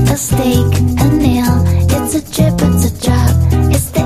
a stake, a nail. It's a trip, it's a drop. It's the